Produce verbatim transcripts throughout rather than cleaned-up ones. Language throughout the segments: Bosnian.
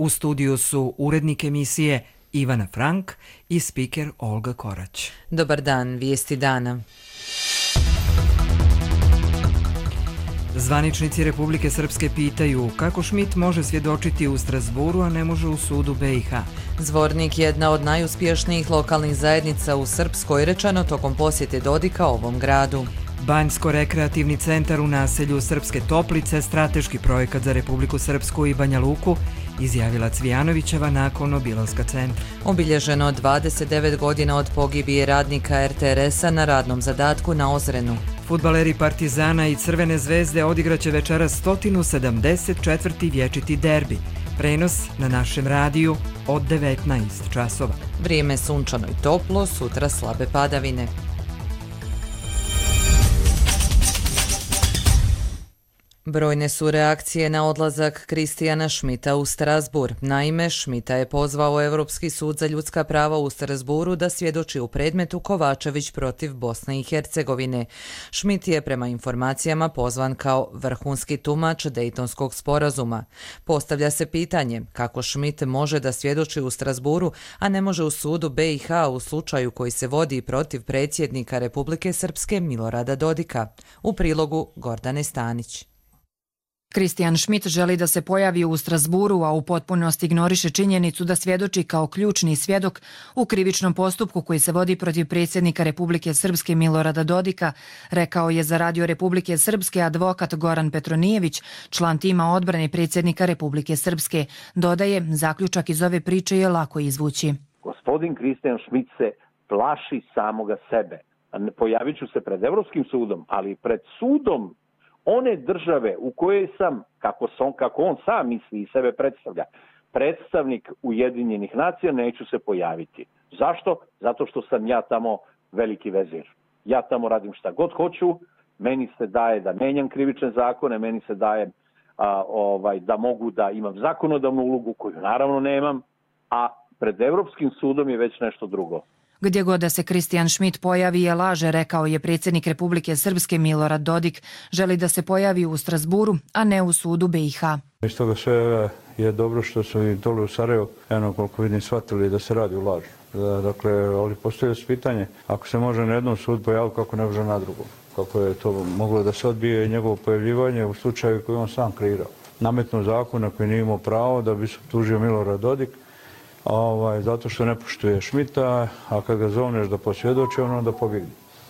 U studiju su urednik emisije Ivana Frank i spiker Olga Korać. Dobar dan, vijesti dana. Zvaničnici Republike Srpske pitaju kako Schmidt može svjedočiti u Strasburu, a ne može u sudu be i ha. Zvornik je jedna od najuspješnijih lokalnih zajednica u Srpskoj, rečeno tokom posjete Dodika ovom gradu. Banjsko-rekreativni centar u naselju Srpske Toplice, strateški projekat za Republiku Srpsku i Banja Luku, izjavila Cvijanovićeva nakon obilaska centra. Obilježeno dvadeset devet godina od pogibije radnika er te er esa na radnom zadatku na Ozrenu. Fudbaleri Partizana i Crvene zvezde odigraće večeras sto sedamdeset četvrti vječiti derbi. Prenos na našem radiju od devetnaest časova. Vrijeme sunčano i toplo, sutra slabe padavine. Brojne su reakcije na odlazak Kristijana Schmidta u Strasbourg. Naime, Schmidta je pozvao Europski sud za ljudska prava u Strasbourgu da svjedoči u predmetu Kovačević protiv Bosne i Hercegovine. Schmidt je prema informacijama pozvan kao vrhunski tumač Dejtonskog sporazuma. Postavlja se pitanje kako Schmidt može da svjedoči u Strasbourgu, a ne može u sudu be i ha u slučaju koji se vodi protiv predsjednika Republike Srpske Milorada Dodika. U prilogu Gordane Stanić. Kristijan Schmidt želi da se pojavi u Strasbourgu, a u potpunosti ignoriše činjenicu da svjedoči kao ključni svjedok u krivičnom postupku koji se vodi protiv predsjednika Republike Srpske Milorada Dodika, rekao je za Radio Republike Srpske advokat Goran Petronijević, član tima odbrane predsjednika Republike Srpske. Dodaje, zaključak iz ove priče je lako izvući. Gospodin Kristijan Schmidt se plaši samoga sebe. Pojavit ću se pred Evropskim sudom, ali pred sudom one države u kojoj sam, kako, sam, kako on sam misli i sebe predstavlja, predstavnik Ujedinjenih nacija, neću se pojaviti. Zašto? Zato što sam ja tamo veliki vezir. Ja tamo radim šta god hoću, meni se daje da menjam krivične zakone, meni se daje a, ovaj, da mogu da imam zakonodavnu ulogu koju naravno nemam, a pred Evropskim sudom je već nešto drugo. Gdje god da se Kristijan Schmidt pojavi je laže, rekao je predsjednik Republike Srpske Milorad Dodik. Želi da se pojavi u Strasbourgu, a ne u sudu be i ha. Iz toga sve je dobro što su i dole u Sarajevu, eno koliko vidim, shvatili da se radi u laži. Dakle, ali postoje se pitanje, ako se može na jednom sudu pojaviti, kako ne može na drugom. Kako je to moglo da se odbije njegovo pojavljivanje u slučaju koji on sam kreirao. Nametno zakona koji nije imao pravo da bi se tužio Milorad Dodik, Ovaj, zato što ne poštuje Schmidta, a kad ga zovneš da posvjedoči, on onda pobjegne.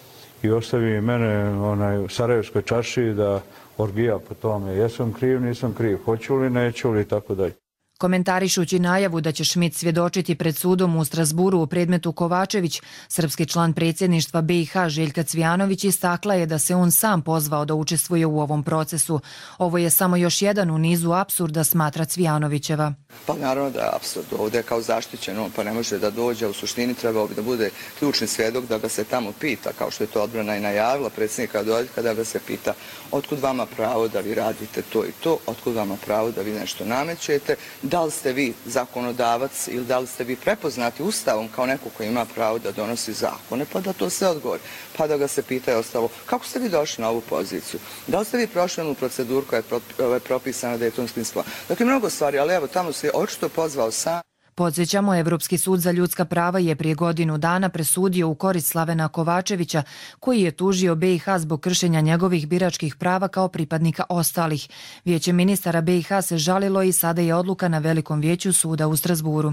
I ostavi mene onaj, u Sarajevskoj čarši da orgija po tome. Jesam kriv, nisam kriv, hoću li, neću li, tako dalje. Komentarišući najavu da će Schmidt svjedočiti pred sudom u Strasbourgu u predmetu Kovačević, srpski član predsjedništva be i ha Željka Cvijanović istakla je da se on sam pozvao da učestvuje u ovom procesu. Ovo je samo još jedan u nizu apsurda, smatra Cvijanovićeva. Pa naravno da je apsurd. Ovdje je kao zaštićen, on pa ne može da dođe. U suštini trebao bi da bude ključni svjedok, da ga se tamo pita, kao što je to odbrana i najavila predsjednika Dodika, da ga se pita otkud vama pravo da vi radite to i to, otkud vama pravo da vi nešto namećete, da li ste vi zakonodavac ili da li ste vi prepoznati Ustavom kao neko koji ima pravo da donosi zakone, pa da to sve odgovori. Pa da ga se pita i ostalo, kako ste vi došli na ovu poziciju? Da li ste vi prošli u proceduru koja je propisana Dejtonskim sporazumom? Dakle, mnogo stvari, ali evo, tamo se očito pozvao sam. Podsjećamo, Evropski sud za ljudska prava je prije godinu dana presudio u korist Slavena Kovačevića, koji je tužio be i ha zbog kršenja njegovih biračkih prava kao pripadnika ostalih. Vijeće ministara be i ha se žalilo i sada je odluka na Velikom vijeću suda u Strasbourgu.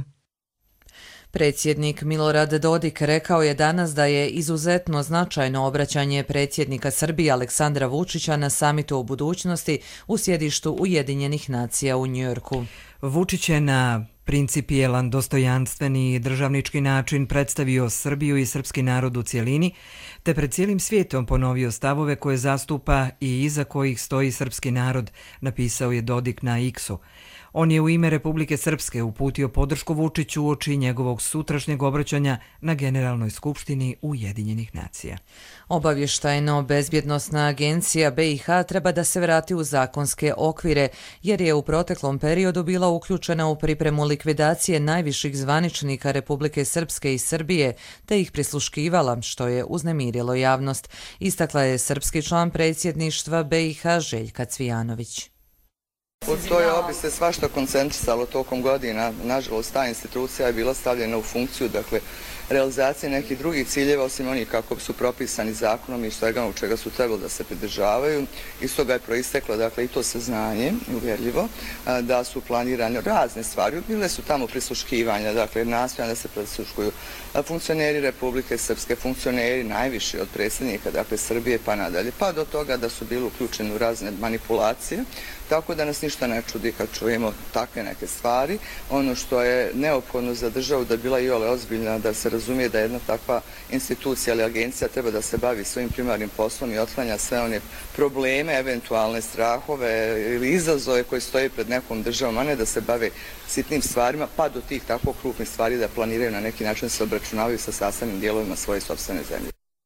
Predsjednik Milorad Dodik rekao je danas da je izuzetno značajno obraćanje predsjednika Srbije Aleksandra Vučića na samitu o budućnosti u sjedištu Ujedinjenih nacija u Njujorku. Vučić je na principijelan, dostojanstveni i državnički način predstavio Srbiju i srpski narod u cjelini, te pred cijelim svijetom ponovio stavove koje zastupa i iza kojih stoji srpski narod, napisao je Dodik na X-u. On je u ime Republike Srpske uputio podršku Vučiću uoči njegovog sutrašnjeg obraćanja na Generalnoj skupštini Ujedinjenih nacija. Obavještajno-bezbjednosna agencija be i ha treba da se vrati u zakonske okvire, jer je u proteklom periodu bila uključena u pripremu likvidacije najviših zvaničnika Republike Srpske i Srbije, te ih prisluškivala, što je uznemirilo javnost, istakla je srpski član predsjedništva be i ha Željka Cvijanović. U toj obi se svašta koncentrisalo tokom godina. Nažalost, ta institucija je bila stavljena u funkciju, dakle, realizacije nekih drugih ciljeva, osim onih kako su propisani zakonom i svega u čega su trebali da se pridržavaju. Iz toga je proisteklo, dakle, i to saznanje, uvjerljivo, da su planirane razne stvari. Bile su tamo prisluškivanja, dakle, nastojanja da se prisluškuju funkcioneri Republike Srpske, funkcioneri najviši od predsjednika, dakle, Srbije pa nadalje, pa do toga da su bili uključeni u razne manipulacije. Tako da nas ništa ne čudi kad čujemo takve neke stvari. Ono što je neophodno za državu da bila i ole ozbiljna, da se razumije da jedna takva institucija ili agencija treba da se bavi svojim primarnim poslom i otklanja sve one probleme, eventualne strahove ili izazove koji stoje pred nekom državom, a ne da se bave sitnim stvarima, pa do tih tako krupnih stvari da planiraju na neki način se obračunavaju sa sastavnim dijelovima svoje sopstvene zemlje.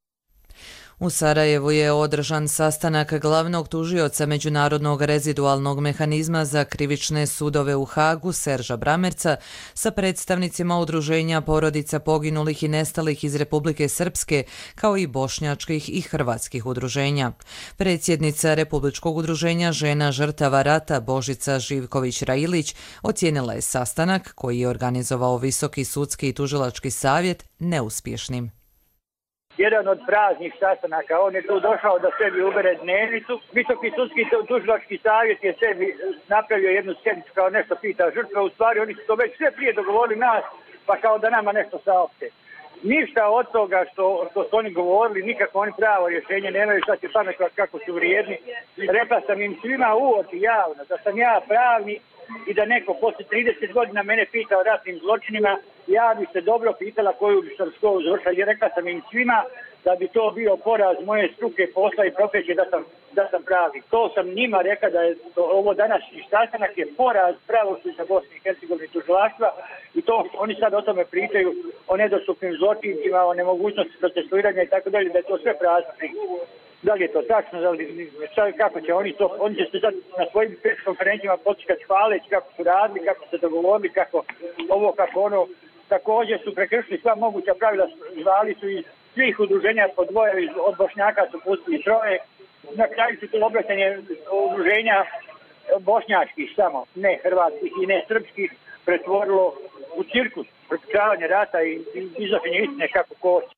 U Sarajevu je održan sastanak glavnog tužioca Međunarodnog rezidualnog mehanizma za krivične sudove u Hagu, Serža Bramerca, sa predstavnicima udruženja porodica poginulih i nestalih iz Republike Srpske, kao i bošnjačkih i hrvatskih udruženja. Predsjednica Republičkog udruženja žena žrtava rata Božica Živković-Railić ocijenila je sastanak, koji je organizovao Visoki sudski i tužilački savjet, neuspješnim. Jedan od praznih sastanaka, on je tu došao da sebi ubere dnevnicu. Visoki sudski tužilački savjet je sebi napravio jednu sjednicu kao nešto pita žrtve. U stvari oni su to već sve prije dogovorili nas, pa kao da nama nešto saopšte. Ništa od toga što, što su oni govorili, nikako oni pravo rješenje nemaju, šta će pametovati kako su vrijedni. Rekla sam im svima u oči javno da sam ja pravni i da neko posle trideset godina mene pita o ratnim zločinima, ja bi se dobro pitala koju bi sam školu završila i rekla sam im svima da bi to bio poraz moje struke, posla i profesije da sam, da sam pravi. To sam njima rekla da je to, ovo današnji sastanak je poraz pravosuđa Bosne i Hercegovine tužilaštva i to oni sad o tome pričaju o nedostupnim zločincima, o nemogućnosti procesuiranja i tako dalje, da je to sve prazno. Da li je to tačno, da li, kako će oni to, oni će se sad na svojim pres konferencijama počekati hvaleći kako su radili, kako se dogovorili, kako ovo, kako ono, također su prekršili sva moguća pravila, zvali su iz svih udruženja po dvoje, od Bošnjaka su pustili troje, na kraju su to obraćanje udruženja bošnjačkih samo, ne hrvatskih i ne srpskih, pretvorilo u cirkus, prepričavanje rata i iznošenje istine kako ko hoće.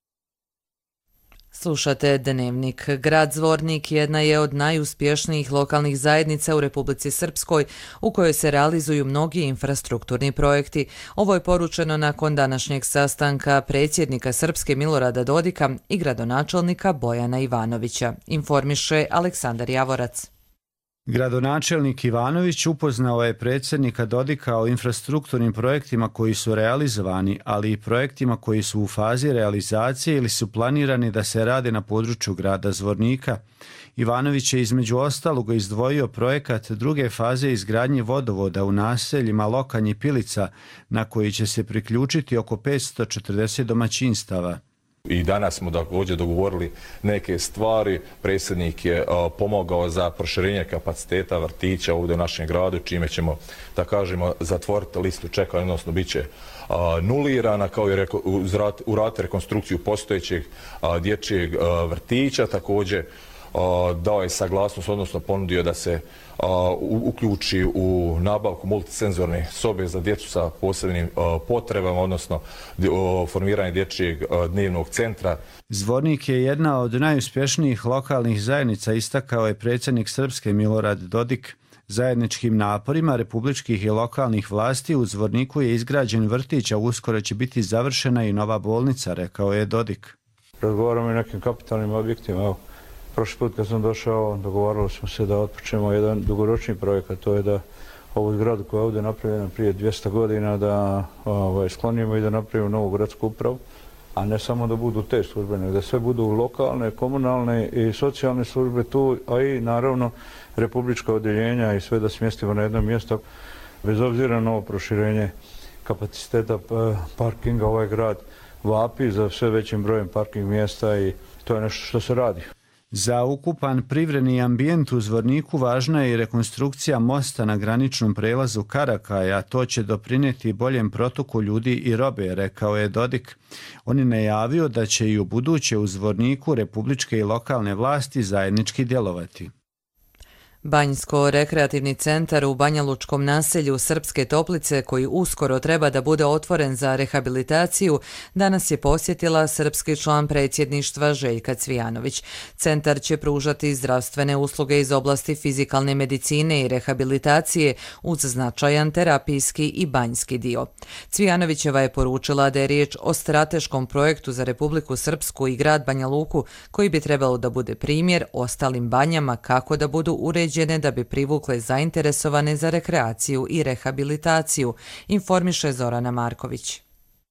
Slušate Dnevnik. Grad Zvornik jedna je od najuspješnijih lokalnih zajednica u Republici Srpskoj u kojoj se realizuju mnogi infrastrukturni projekti. Ovo je poručeno nakon današnjeg sastanka predsjednika Srpske Milorada Dodika i gradonačelnika Bojana Ivanovića, informiše Aleksandar Javorac. Gradonačelnik Ivanović upoznao je predsjednika Dodika o infrastrukturnim projektima koji su realizovani, ali i projektima koji su u fazi realizacije ili su planirani da se rade na području grada Zvornika. Ivanović je između ostalog izdvojio projekat druge faze izgradnje vodovoda u naseljima Lokanje i Pilica, na koji će se priključiti oko petsto četrdeset domaćinstava. I danas smo također dogovorili neke stvari. Predsjednik je a, pomogao za proširenje kapaciteta vrtića ovdje u našem gradu, čime ćemo, da kažemo, zatvoriti listu čekanja, odnosno bit će a, nulirana, kao i reko, uraditi rekonstrukciju postojećeg a, dječjeg a, vrtića. Također a, dao je saglasnost, odnosno ponudio da se a, u, uključi u nabavku multisenzorne sobe za djecu sa posebnim a, potrebama, odnosno a, formiranje dječjeg a, dnevnog centra. Zvornik je jedna od najuspješnijih lokalnih zajednica, istakao je predsjednik Srpske Milorad Dodik. Zajedničkim naporima republičkih i lokalnih vlasti u Zvorniku je izgrađen vrtić, a uskoro će biti završena i nova bolnica, rekao je Dodik. Razgovaramo i nekim kapitalnim objektima. Evo, prošli put kad sam došao, dogovarali smo se da otpočnemo jedan dugoročni projekat, to je da ovu zgradu koja je ovdje napravljena prije dvjesto godina da ovaj, sklonimo i da napravimo novu gradsku upravu, a ne samo da budu te službe, nego da sve budu lokalne, komunalne i socijalne službe tu, a i naravno republička odjeljenja i sve da smjestimo na jedno mjesto. Bez obzira na ovo proširenje kapaciteta parkinga, ovaj grad vapi za sve većim brojem parking mjesta i to je nešto što se radi. Za ukupan privredni ambijent u Zvorniku važna je i rekonstrukcija mosta na graničnom prelazu Karakaja, a to će doprinijeti boljem protoku ljudi i robe, rekao je Dodik. On je najavio da će i u buduće u Zvorniku republičke i lokalne vlasti zajednički djelovati. Banjsko-rekreativni centar u Banjalučkom naselju Srpske Toplice, koji uskoro treba da bude otvoren za rehabilitaciju, danas je posjetila srpski član predsjedništva Željka Cvijanović. Centar će pružati zdravstvene usluge iz oblasti fizikalne medicine i rehabilitacije uz značajan terapijski i banjski dio. Cvijanovićeva je poručila da je riječ o strateškom projektu za Republiku Srpsku i grad Banja Luku, koji bi trebalo da bude primjer ostalim banjama kako da budu uređeni da bi privukle zainteresovane za rekreaciju i rehabilitaciju, informiše Zorana Marković.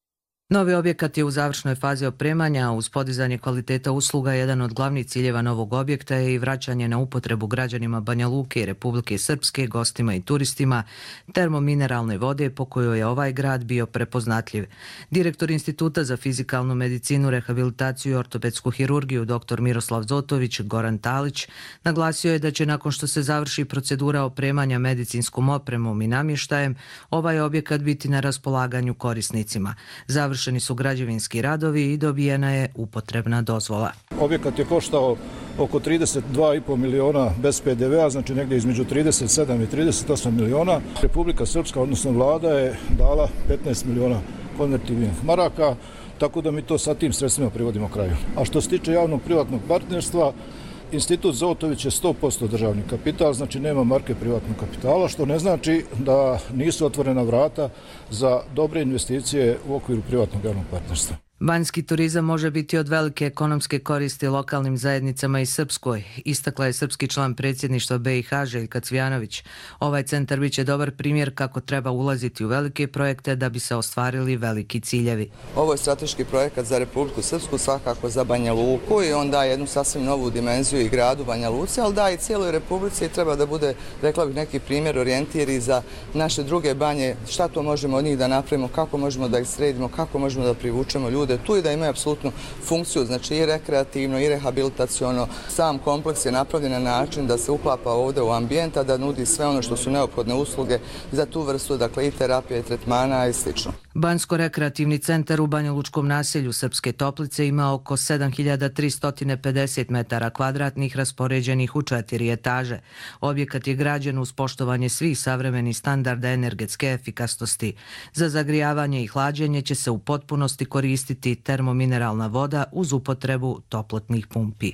Novi objekat je u završnoj fazi opremanja, a uz podizanje kvaliteta usluga jedan od glavnih ciljeva novog objekta je i vraćanje na upotrebu građanima Banja Luke i Republike Srpske, gostima i turistima, termomineralne vode po kojoj je ovaj grad bio prepoznatljiv. Direktor Instituta za fizikalnu medicinu, rehabilitaciju i ortopedsku hirurgiju dr. Miroslav Zotović, Goran Talić, naglasio je da će nakon što se završi procedura opremanja medicinskom opremom i namještajem, ovaj objekat biti na raspolaganju korisnicima. Završeni su građevinski radovi i dobijena je upotrebna dozvola. Objekat je koštao oko trideset dva i po miliona bez pe de vea, znači negdje između trideset sedam i trideset osam miliona. Republika Srpska, odnosno vlada, je dala petnaest miliona konvertibilnih maraka, tako da mi to sa tim sredstvima privodimo kraju. A što se tiče javnog privatnog partnerstva, Institut Zotović je sto posto državni kapital, znači nema marke privatnog kapitala, što ne znači da nisu otvorena vrata za dobre investicije u okviru privatnog javnog partnerstva. Banjski turizam može biti od velike ekonomske koristi lokalnim zajednicama i Srpskoj, istakla je srpski član predsjedništva be i ha Željka Cvijanović. Ovaj centar biće dobar primjer kako treba ulaziti u velike projekte da bi se ostvarili veliki ciljevi. Ovo je strateški projekat za Republiku Srpsku, svakako za Banja Luku, i on daje jednu sasvim novu dimenziju i gradu Banja Luci, ali daje i cijeloj Republici i treba da bude, rekla bih, neki primjer, orijentir i za naše druge banje, šta to možemo od njih da napravimo, kako možemo da ih sredimo, kako možemo da privučemo ljude tu i da imaju apsolutnu funkciju, znači i rekreativno i rehabilitaciono. Sam kompleks je napravljen na način da se uklapa ovdje u ambijent, a da nudi sve ono što su neophodne usluge za tu vrstu, dakle i terapije, i tretmana i sl. Banjsko-rekreativni centar u Banjalučkom naselju Srpske Toplice ima oko sedam hiljada tristo pedeset metara kvadratnih raspoređenih u četiri etaže. Objekat je građen uz poštovanje svih savremenih standarda energetske efikasnosti. Za zagrijavanje i hlađenje će se u potpunosti koristiti termomineralna voda uz upotrebu toplotnih pumpi.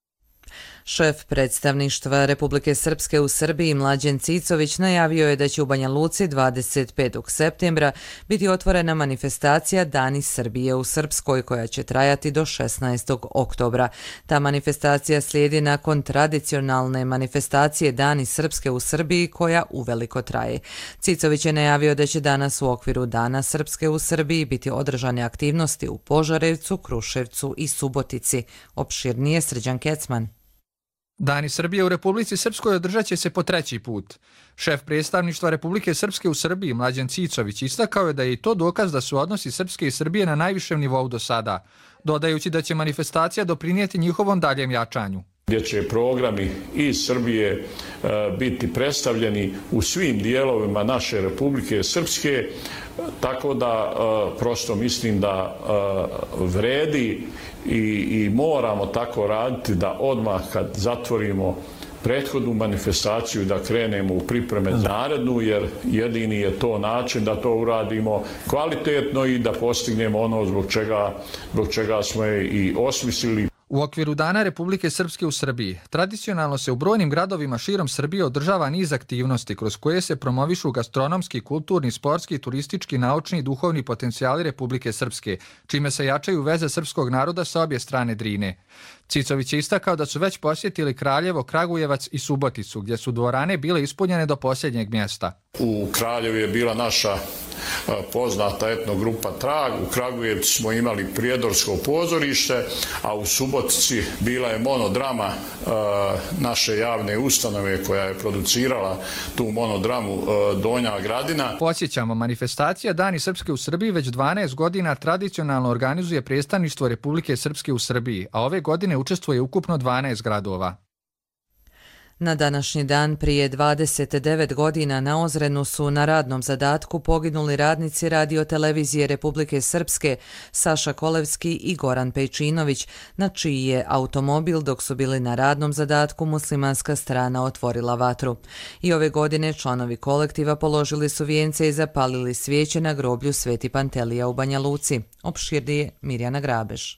Šef predstavništva Republike Srpske u Srbiji Mlađen Cicović najavio je da će u Banja Luci dvadeset petog septembra biti otvorena manifestacija Dani Srbije u Srpskoj, koja će trajati do šesnaestog oktobra. Ta manifestacija slijedi nakon tradicionalne manifestacije Dani Srpske u Srbiji, koja uveliko traje. Cicović je najavio da će danas u okviru Dana Srpske u Srbiji biti održane aktivnosti u Požarevcu, Kruševcu i Subotici. Opširnije Srđan Kecman. Dani Srbije u Republici Srpskoj održat će se po treći put. Šef predstavništva Republike Srpske u Srbiji Mlađen Cicović istakao je da je i to dokaz da su odnosi Srpske i Srbije na najvišem nivou do sada, dodajući da će manifestacija doprinijeti njihovom daljem jačanju. Gdje će programi iz Srbije e, biti predstavljeni u svim dijelovima naše Republike Srpske, tako da e, prosto mislim da e, vredi i, i moramo tako raditi da odmah kad zatvorimo prethodnu manifestaciju da krenemo u pripreme za narednu, jer jedini je to način da to uradimo kvalitetno i da postignemo ono zbog čega, zbog čega smo je i osmislili. U okviru Dana Republike Srpske u Srbiji tradicionalno se u brojnim gradovima širom Srbije održava niz aktivnosti kroz koje se promovišu gastronomski, kulturni, sportski, turistički, naučni i duhovni potencijali Republike Srpske, čime se jačaju veze srpskog naroda sa obje strane Drine. Cicović je istakao da su već posjetili Kraljevo, Kragujevac i Suboticu, gdje su dvorane bile ispunjene do posljednjeg mjesta. U Kraljevu je bila naša poznata etnogrupa Trag, u Kragujevcu smo imali Prijedorsko pozorište, a u Subotici bila je monodrama naše javne ustanove koja je producirala tu monodramu Donja Gradina. Podsjećamo, manifestacija Dani Srpske u Srbiji već dvanaest godina tradicionalno organizuje predstavništvo Republike Srpske u Srbiji, a ove godine učestvuje ukupno dvanaest gradova. Na današnji dan prije dvadeset devet godina na Ozrenu su na radnom zadatku poginuli radnici radiotelevizije Republike Srpske Saša Kolevski i Goran Pejčinović, na čiji je automobil dok su bili na radnom zadatku muslimanska strana otvorila vatru. I ove godine članovi kolektiva položili su vijence i zapalili svijeće na groblju Sveti Pantelija u Banja Luci. Opširnije Mirjana Grabež.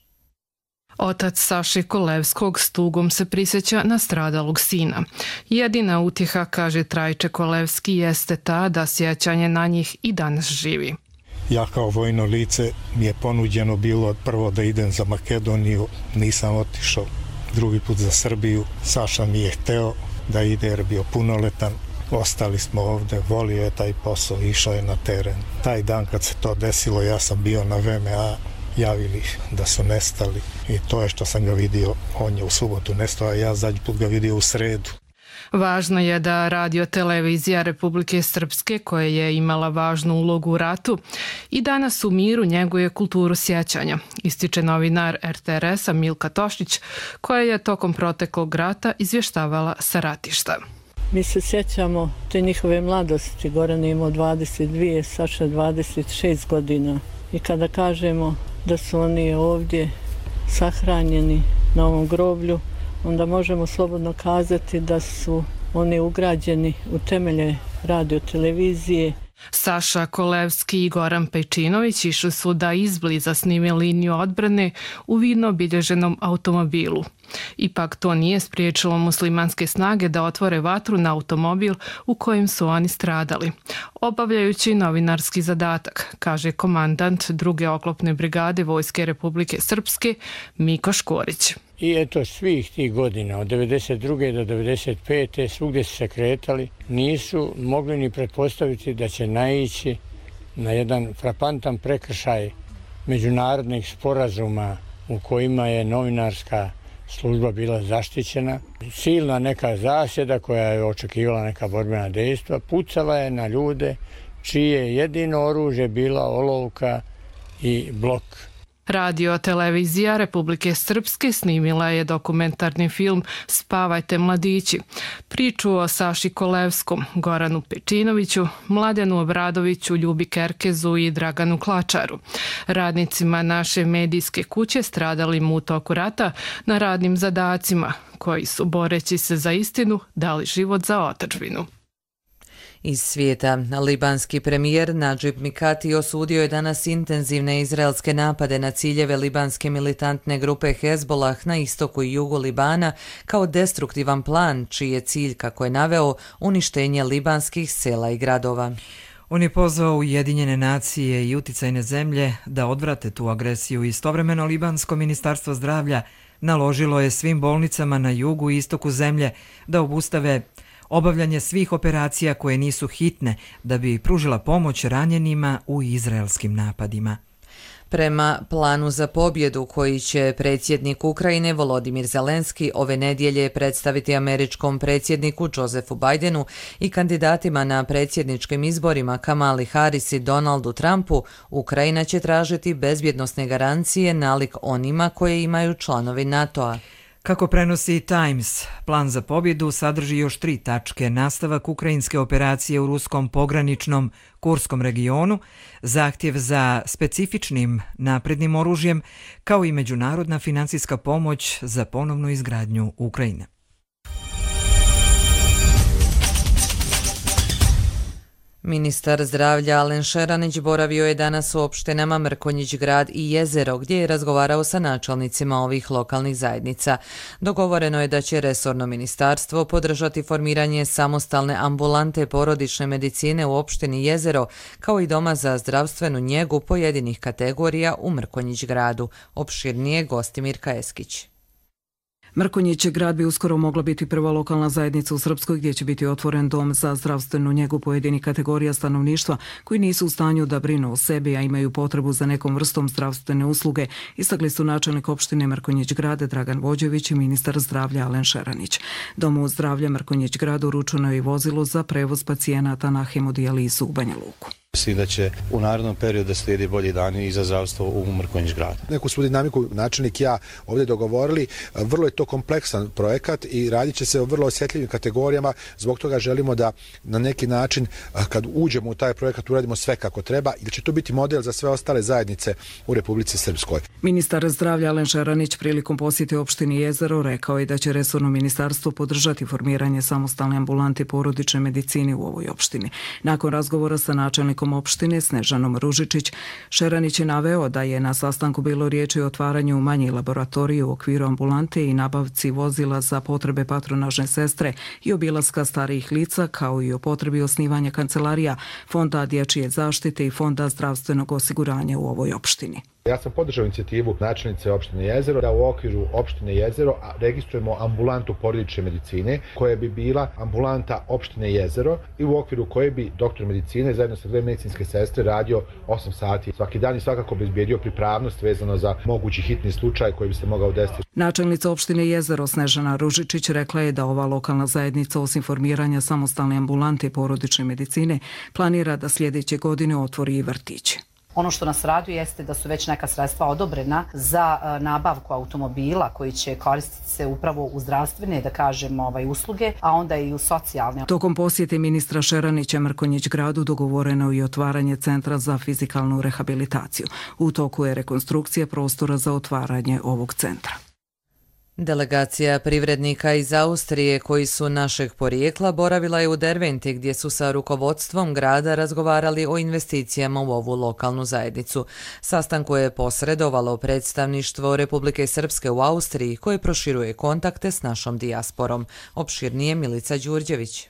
Otac Saše Kolevskog s tugom se prisjeća nastradalog sina. Jedina utjeha, kaže Trajče Kolevski, jeste ta da sjećanje na njih i danas živi. Ja kao vojno lice mi je ponuđeno bilo prvo da idem za Makedoniju, nisam otišao, drugi put za Srbiju. Saša mi je hteo da ide jer bio punoletan. Ostali smo ovdje, volio je taj posao, išao je na teren. Taj dan kad se to desilo, ja sam bio na V M A, javili da su nestali i to je što sam ga vidio. On je u subotu nestao, a ja zadnji put ga vidio u sredu. Važno je da radiotelevizija Republike Srpske, koja je imala važnu ulogu u ratu, i danas u miru njeguje kulturu sjećanja, ističe novinar R T R S-a Milka Tošić, koja je tokom proteklog rata izvještavala sa ratišta. Mi se sjećamo te njihove mladosti. Goran je imao dvadeset dvije, Saša dvadeset šest godina. I kada kažemo da su oni ovdje sahranjeni na ovom groblju, onda možemo slobodno kazati da su oni ugrađeni u temelje radiotelevizije. Saša Kolevski i Goran Pejčinović išli su da izbliza snime liniju odbrane u vidno obilježenom automobilu. Ipak to nije spriječilo muslimanske snage da otvore vatru na automobil u kojem su oni stradali, obavljajući novinarski zadatak, kaže komandant druge oklopne brigade Vojske Republike Srpske Miko Škorić. I eto, svih tih godina, od devedeset druge do devedeset pete svugdje su se kretali, nisu mogli ni pretpostaviti da će naići na jedan frapantan prekršaj međunarodnih sporazuma u kojima je novinarska služba bila zaštićena. Silna neka zasjeda koja je očekivala neka borbena dejstva pucala je na ljude čije jedino oružje bila olovka i blok. Radio-televizija Republike Srpske snimila je dokumentarni film Spavajte mladići, priču o Saši Kolevskom, Goranu Pejčinoviću, Mladenu Obradoviću, Ljubi Kerkezu i Draganu Klačaru, radnicima naše medijske kuće stradalim u toku rata na radnim zadacima, koji su, boreći se za istinu, dali život za otadžbinu. Iz svijeta, libanski premijer Nadžib Mikati osudio je danas intenzivne izraelske napade na ciljeve libanske militantne grupe Hezbollah na istoku i jugu Libana kao destruktivan plan, čiji je cilj, kako je naveo, uništenje libanskih sela i gradova. On je pozvao Ujedinjene nacije i uticajne zemlje da odvrate tu agresiju. Istovremeno Libansko ministarstvo zdravlja naložilo je svim bolnicama na jugu i istoku zemlje da obustave obavljanje svih operacija koje nisu hitne da bi pružila pomoć ranjenima u izraelskim napadima. Prema planu za pobjedu koji će predsjednik Ukrajine Volodimir Zelenski ove nedjelje predstaviti američkom predsjedniku Josefu Bidenu i kandidatima na predsjedničkim izborima Kamali Harris i Donaldu Trumpu, Ukrajina će tražiti bezbjednosne garancije nalik onima koje imaju članovi NATO-a. Kako prenosi Times, plan za pobjedu sadrži još tri tačke: nastavak ukrajinske operacije u ruskom pograničnom Kurskom regionu, zahtjev za specifičnim naprednim oružjem, kao i međunarodna financijska pomoć za ponovnu izgradnju Ukrajine. Ministar zdravlja Alen Šeranić boravio je danas u opštinama Mrkonjić Grad i Jezero, gdje je razgovarao sa načelnicima ovih lokalnih zajednica. Dogovoreno je da će resorno ministarstvo podržati formiranje samostalne ambulante porodične medicine u opštini Jezero, kao i doma za zdravstvenu njegu pojedinih kategorija u Mrkonjić Gradu. Opširnije Gostimirka Eskić. Mrkonjić Grad bi uskoro mogla biti prva lokalna zajednica u Srpskoj gdje će biti otvoren dom za zdravstvenu njegu pojedinih kategorija stanovništva koji nisu u stanju da brinu o sebi, a imaju potrebu za nekom vrstom zdravstvene usluge, istakli su načelnik opštine Mrkonjić Grade Dragan Vođević i ministar zdravlja Alen Šeranić. Domu zdravlja Mrkonjić Gradu uručeno je i vozilo za prevoz pacijenata na hemodijalizu u Banja Luku. Mislim da će u narednom periodu da slijedi bolji dani i za zdravstvo u Mrkonjić gradu. Neku svu dinamiku načelnik ja ovdje dogovorili, vrlo je to kompleksan projekat i radit će se o vrlo osjetljivim kategorijama, zbog toga želimo da na neki način kad uđemo u taj projekat uradimo sve kako treba i da će to biti model za sve ostale zajednice u Republici Srpskoj. Ministar zdravlja Alen Šeranić prilikom posjete opštini Jezero rekao je da će resorno ministarstvo podržati formiranje samostalne ambulante porodične medicine u ovoj opštini. Nakon razgovora sa načelnikom opštine Snežanom Ružičić, Šeranić je naveo da je na sastanku bilo riječi o otvaranju manjih laboratorija u okviru ambulante i nabavci vozila za potrebe patronažne sestre i obilaska starijih lica, kao i o potrebi osnivanja kancelarija, Fonda dječje zaštite i Fonda zdravstvenog osiguranja u ovoj opštini. Ja sam podržao inicijativu načelnice opštine Jezero da u okviru opštine Jezero registrujemo ambulantu porodične medicine koja bi bila ambulanta opštine Jezero i u okviru koje bi doktor medicine zajedno sa dve medicinske sestre radio osam sati svaki dan i svakako bi izbjedio pripravnost vezano za mogući hitni slučaj koji bi se mogao desiti. Načelnica opštine Jezero Snežana Ružičić rekla je da ova lokalna zajednica osim formiranja samostalne ambulante porodične medicine planira da sljedeće godine otvori i vrtiće. Ono što nas raduje jeste da su već neka sredstva odobrena za nabavku automobila koji će koristiti se upravo u zdravstvene, da kažem, ovaj, usluge, a onda i u socijalne. Tokom posjete ministra Šeranića Mrkonjić gradu dogovoreno i otvaranje centra za fizikalnu rehabilitaciju. U toku je rekonstrukcija prostora za otvaranje ovog centra. Delegacija privrednika iz Austrije koji su našeg porijekla boravila je u Derventi gdje su sa rukovodstvom grada razgovarali o investicijama u ovu lokalnu zajednicu. Sastanku je posredovalo predstavništvo Republike Srpske u Austriji koje proširuje kontakte s našom dijasporom. Opširnije Milica Đurđević.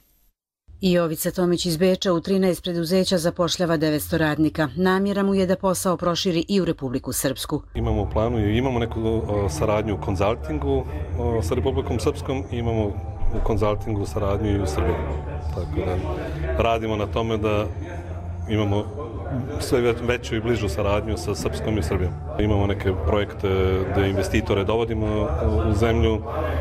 Jovica Tomić iz Beča u trinaest preduzeća zapošljava devetsto radnika. Namjera mu je da posao proširi i u Republiku Srpsku. Imamo u planu i imamo neku saradnju u konzultingu sa Republikom Srpskom i imamo u konzultingu saradnju i u Srbiji. Tako da radimo na tome da imamo sve veću i bližu saradnju sa Srpskom i Srbijom. Imamo neke projekte gdje investitore dovodimo u zemlju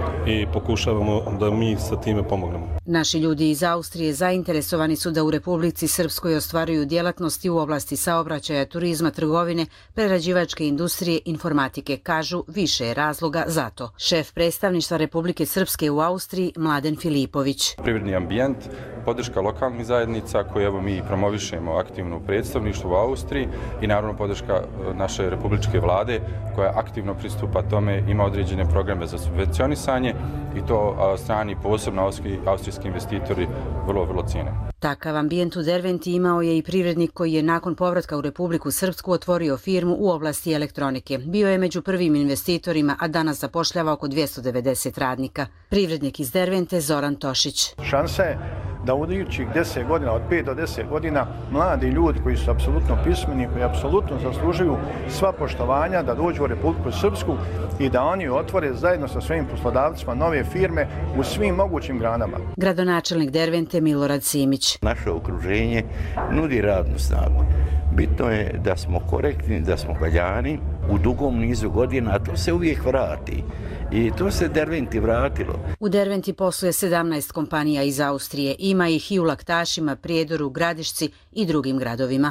i pokušavamo da mi sa time pomognemo. Naši ljudi iz Austrije zainteresovani su da u Republici Srpskoj ostvaruju djelatnosti u oblasti saobraćaja, turizma, trgovine, prerađivačke industrije, informatike. Kažu, više je razloga za to. Šef predstavništva Republike Srpske u Austriji, Mladen Filipović. Privredni ambijent, podrška lokalnih zajednica koje evo mi promovišemo aktivno u predstavništvu u Austriji i naravno podrška naše republičke vlade koja aktivno pristupa tome, ima određene programe za subvencionisanje i to strani posebno austrijski investitori vrlo, vrlo cijene. Takav ambijent u Derventi imao je i privrednik koji je nakon povratka u Republiku Srpsku otvorio firmu u oblasti elektronike. Bio je među prvim investitorima, a danas zapošljava oko dvjesto devedeset radnika. Privrednik iz Dervente Zoran Tošić. Šansa je da u idućih deset godina, od pet do deset godina, mladi ljudi koji su apsolutno pismeni, koji apsolutno zaslužuju sva poštovanja da dođu u Republiku Srpsku i da oni otvore zajedno sa svojim poslodavcima nove firme u svim mogućim granama. Gradonačelnik Dervente Milorad Simić. Naše okruženje nudi radnu snagu. Bitno je da smo korektni, da smo valjani u dugom nizu godina, a to se uvijek vrati. I to se Derventi vratilo. U Derventi posluje sedamnaest kompanija iz Austrije. Ima ih i u Laktašima, Prijedoru, Gradišci i drugim gradovima.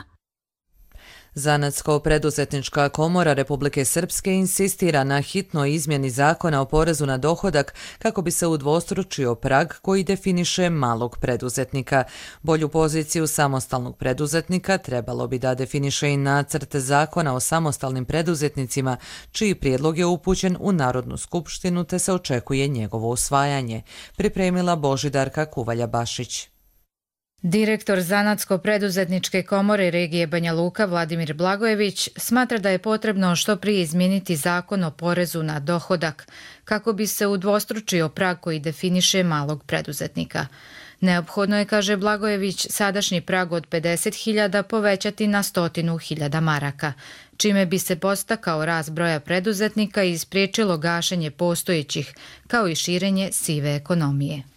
Zanatsko-preduzetnička komora Republike Srpske insistira na hitnoj izmjeni zakona o porezu na dohodak kako bi se udvostručio prag koji definiše malog preduzetnika. Bolju poziciju samostalnog preduzetnika trebalo bi da definiše i nacrt zakona o samostalnim preduzetnicima, čiji prijedlog je upućen u Narodnu skupštinu te se očekuje njegovo usvajanje. Pripremila Božidarka Kuvalja-Bašić. Direktor Zanatsko-preduzetničke komore regije Banja Luka Vladimir Blagojević smatra da je potrebno što prije izmijeniti zakon o porezu na dohodak kako bi se udvostručio prag koji definiše malog preduzetnika. Neophodno je, kaže Blagojević, sadašnji prag od pedeset hiljada povećati na stotinu hiljada maraka, čime bi se podstakao rast broja preduzetnika i spriječilo gašenje postojećih, kao i širenje sive ekonomije.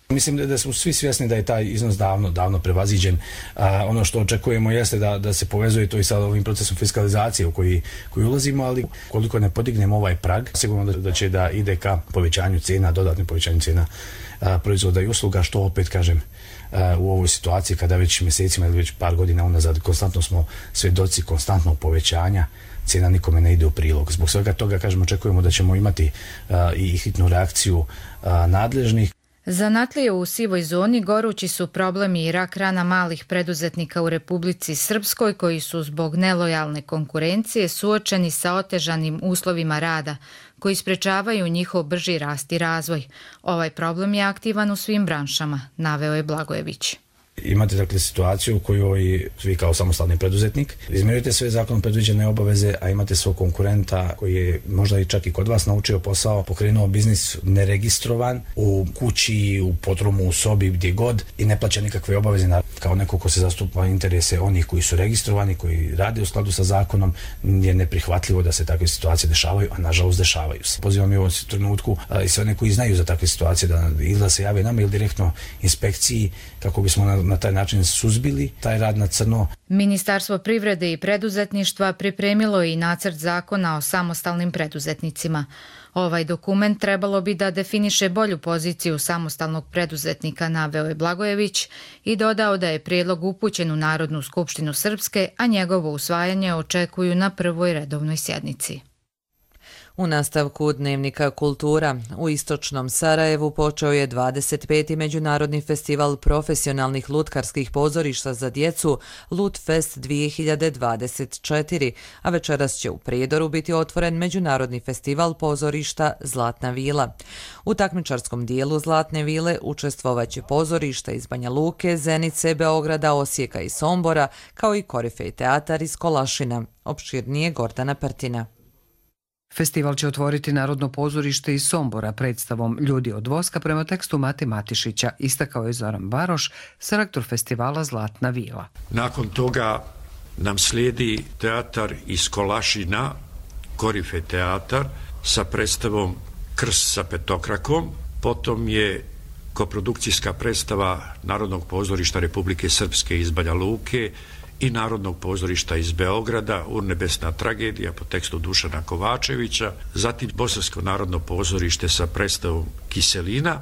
Mislim da, da smo svi svjesni da je taj iznos davno, davno prevaziđen. A, ono što očekujemo jeste da, da se povezuje to i sa ovim procesom fiskalizacije u koji, koji ulazimo, ali koliko ne podignemo ovaj prag, sigurno da, da će da ide ka povećanju cijena, dodatnim povećanju cijena a, proizvoda i usluga, što opet kažem a, u ovoj situaciji kada već mjesecima ili već par godina unazad konstantno smo svjedoci konstantnog povećanja cijena, nikome ne ide u prilog. Zbog svega toga, kažemo, očekujemo da ćemo imati a, i hitnu reakciju a, nadležnih. Zanatlije u sivoj zoni gorući su problemi i rak rana malih preduzetnika u Republici Srpskoj koji su zbog nelojalne konkurencije suočeni sa otežanim uslovima rada koji sprečavaju njihov brži rast i razvoj. Ovaj problem je aktivan u svim branšama, naveo je Blagojević. Imate dakle situaciju u kojoj vi kao samostalni preduzetnik izmirujete sve zakonom predviđene obaveze, a imate svog konkurenta koji je možda i čak i kod vas naučio posao, pokrenuo biznis neregistrovan u kući, u podrumu, u sobi, gdje god i ne plaća nikakve obaveze. Kao neko ko se zastupa interese onih koji su registrovani, koji rade u skladu sa zakonom, je neprihvatljivo da se takve situacije dešavaju, a nažalost dešavaju se. Pozivam i u ovom trenutku a, i sve one koji znaju za takve situacije da ili da se jave nama ili direktno inspekciji kako bismo na na taj način suzbili taj rad na crno. Ministarstvo privrede i preduzetništva pripremilo je i nacrt zakona o samostalnim preduzetnicima. Ovaj dokument trebalo bi da definiše bolju poziciju samostalnog preduzetnika, naveo je Blagojević i dodao da je prijedlog upućen u Narodnu skupštinu Srpske, a njegovo usvajanje očekuju na prvoj redovnoj sjednici. U nastavku Dnevnika kultura u istočnom Sarajevu počeo je dvadeset peti Međunarodni festival profesionalnih lutkarskih pozorišta za djecu Lutfest dvije hiljade dvadeset četiri, a večeras će u Prijedoru biti otvoren Međunarodni festival pozorišta Zlatna vila. U takmičarskom dijelu Zlatne vile učestvovaće pozorišta iz Banja Luke, Zenice, Beograda, Osijeka i Sombora, kao i korifej teatar iz Kolašina. Opširnije Gordana Pertina. Festival će otvoriti Narodno pozorište iz Sombora predstavom Ljudi od voska prema tekstu Mate Matišića, istakao je Zoran Baroš, selektor festivala Zlatna vila. Nakon toga nam slijedi teatar iz Kolašina, Korife teatar, sa predstavom Krst sa petokrakom. Potom je koprodukcijska predstava Narodnog pozorišta Republike Srpske iz Banja Luke i Narodnog pozorišta iz Beograda, Urnebesna tragedija po tekstu Dušana Kovačevića, zatim Bosansko narodno pozorište sa predstavom Kiselina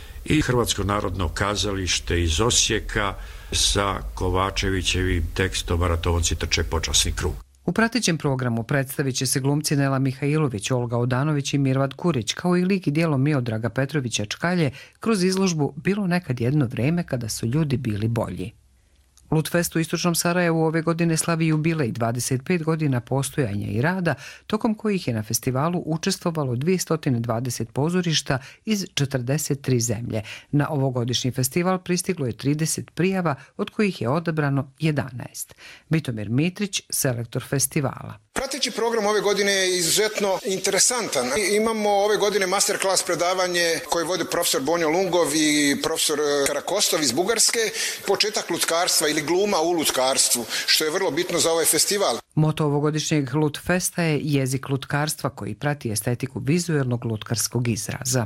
i Hrvatsko narodno kazalište iz Osijeka sa Kovačevićevim tekstom Maratonci trče počasni krug. U pratećem programu predstavit će se glumci Nela Mihajlović, Olga Odanović i Mirvad Kurić, kao i lik i djelo Miodraga Petrovića Čkalje kroz izložbu Bilo nekad jedno vreme kada su ljudi bili bolji. Lutfest u istočnom Sarajevu ove godine slavi jubilej dvadeset pet godina postojanja i rada, tokom kojih je na festivalu učestvovalo dvjesto dvadeset pozorišta iz četrdeset tri zemlje. Na ovogodišnji festival pristiglo je trideset prijava, od kojih je odabrano jedanaest. Vitomir Mitrić, selektor festivala. Prateći program ove godine je izuzetno interesantan. Imamo ove godine masterclass predavanje koje vode profesor Bonjo Lungov i profesor Karakostov iz Bugarske, početak lutkarstva ili gluma u lutkarstvu, što je vrlo bitno za ovaj festival. Moto ovogodišnjeg Lutfesta je jezik lutkarstva koji prati estetiku vizuelnog lutkarskog izraza.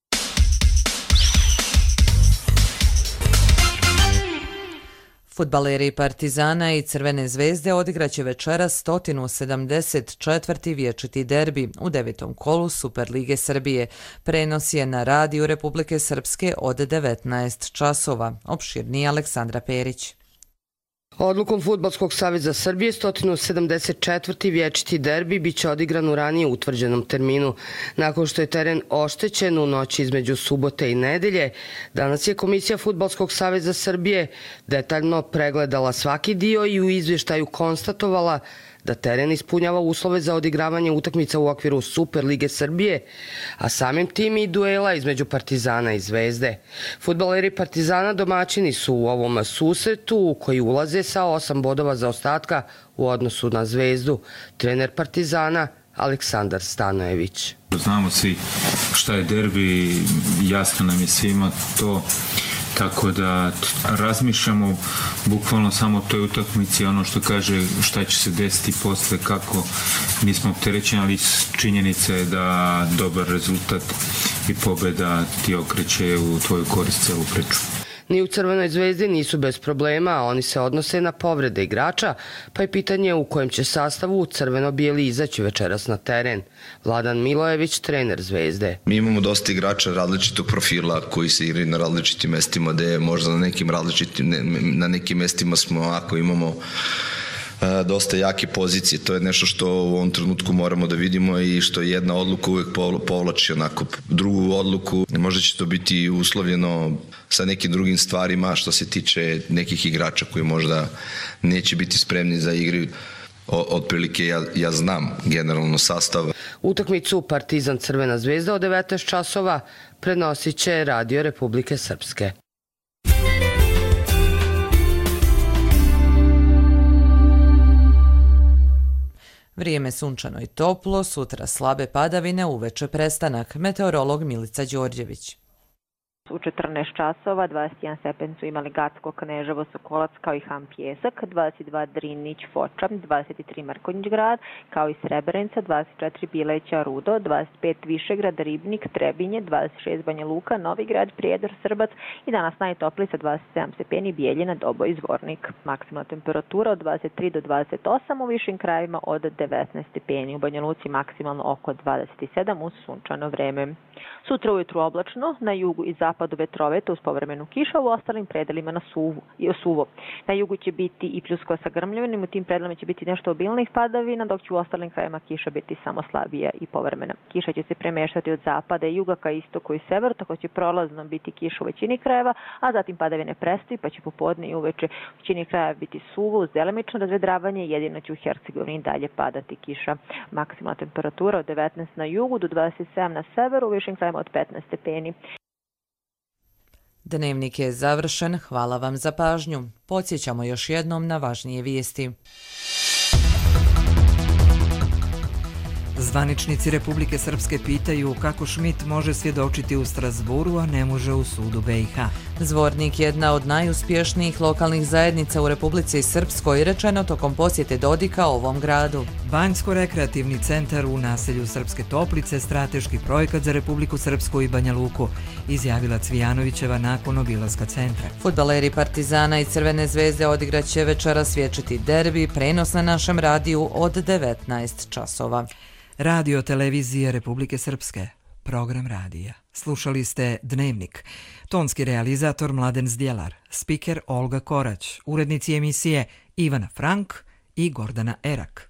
Fudbaleri Partizana i Crvene zvezde odigraće večeras sto sedamdeset četvrti vječiti derbi u devetom kolu Superlige Srbije. Prenos je na radiju Republike Srpske od devetnaest časova. Opširniji Aleksandra Perić. Odlukom Fudbalskog saveza Srbije sto sedamdeset četvrti vječiti derbi biće odigran u ranije utvrđenom terminu. Nakon što je teren oštećen u noći između subote i nedelje, danas je Komisija Fudbalskog saveza Srbije detaljno pregledala svaki dio i u izvještaju konstatovala da teren ispunjava uslove za odigravanje utakmica u okviru Superlige Srbije, a samim tim i duela između Partizana i Zvezde. Fudbaleri Partizana domaćini su u ovom susretu u koji ulaze sa osam bodova zaostatka u odnosu na Zvezdu. Trener Partizana Aleksandar Stanojević. Znamo svi šta je derbi, jasno nam je svima to. Tako da razmišljamo bukvalno samo o toj utakmici, ono što kaže šta će se desiti posle, kako mi smo opterećeni, ali činjenica je da dobar rezultat i pobjeda ti okreće u tvoju korist celu priču. Ni u Crvenoj zvezdi nisu bez problema, a oni se odnose na povrede igrača, pa je pitanje u kojem će sastavu crveno-bijeli izaći večeras na teren. Vladan Milojević, trener Zvezde. Mi imamo dosta igrača različitog profila koji se igraju na različitim mestima, gde možda na nekim različitim, na nekim mestima smo, ako imamo dosta jake pozicije. To je nešto što u ovom trenutku moramo da vidimo i što jedna odluka uvek povlači onako drugu odluku. Možda će to biti uslovljeno sa nekim drugim stvarima što se tiče nekih igrača koji možda neće biti spremni za igru. Otprilike ja, ja znam generalno sastav. Utakmicu Partizan Crvena zvezda od devetnaest časova prenosit će Radio Republike Srpske. Vrijeme sunčano i toplo, sutra slabe padavine, uveče prestanak. Meteorolog Milica Đorđević. U četrnaest časova dvadeset jedan stepen su imali Gacko, Kneževo, Sokolac kao i Ham Pjesak, dvadeset dva Drinić, Foča, dvadeset tri Mrkonjić grad, kao i Srebrenica, dvadeset četiri Bileća, Rudo, dvadeset pet Višegrad, Ribnik, Trebinje, dvadeset šest Banja Luka, Novi Grad, Prijedor, Srbac i danas najtopliji sa dvadeset sedam stepeni Bijeljina, Doboj, Zvornik. Maksimalna temperatura od dvadeset tri do dvadeset osam, u višim krajevima od devetnaest stepeni. U Banja Luci maksimalno oko dvadeset sedam uz sunčano vreme. Sutra ujutru oblačno, na jugu i zapadu vetroveta uz povremenu kiša, u ostalim predelima na suvu i osuvo. Na jugu će biti i pljuskova sa grmljavinom, u tim predelima će biti nešto obilnih padavina, dok će u ostalim krajima kiša biti samo slabija i povremena. Kiša će se premeštati od zapada i juga ka istoku i severu, tako će prolazno biti kiša u većini krajeva, a zatim padavine prestaju, pa će popodne i uveče u većini krajeva biti suvo uz delimično razvedravanje, jedino će u Hercegovini dalje padati kiša. Maksimalna temperatura od devetnaest na jugu do dvadeset sedam na severu, u višim krajima od petnaest stepeni. Dnevnik je završen, hvala vam za pažnju. Podsjećamo još jednom na važnije vijesti. Zvaničnici Republike Srpske pitaju kako Šmit može svjedočiti u Strasburu, a ne može u sudu B i H. Zvornik je jedna od najuspješnijih lokalnih zajednica u Republici Srpskoj, rečeno tokom posjete Dodika ovom gradu. Banjsko-rekreativni centar u naselju Srpske Toplice, strateški projekat za Republiku Srpsku i Banja Luku, izjavila Cvijanovićeva nakon obilaska centra. Fudbaleri Partizana i Crvene zvezde odigraće večeras vječiti derbi, prenos na našem radiju od devetnaest časova. Radio televizije Republike Srpske, program radija. Slušali ste Dnevnik. Tonski realizator Mladen Zdjelar, spiker Olga Korać, urednici emisije Ivana Frank i Gordana Erak.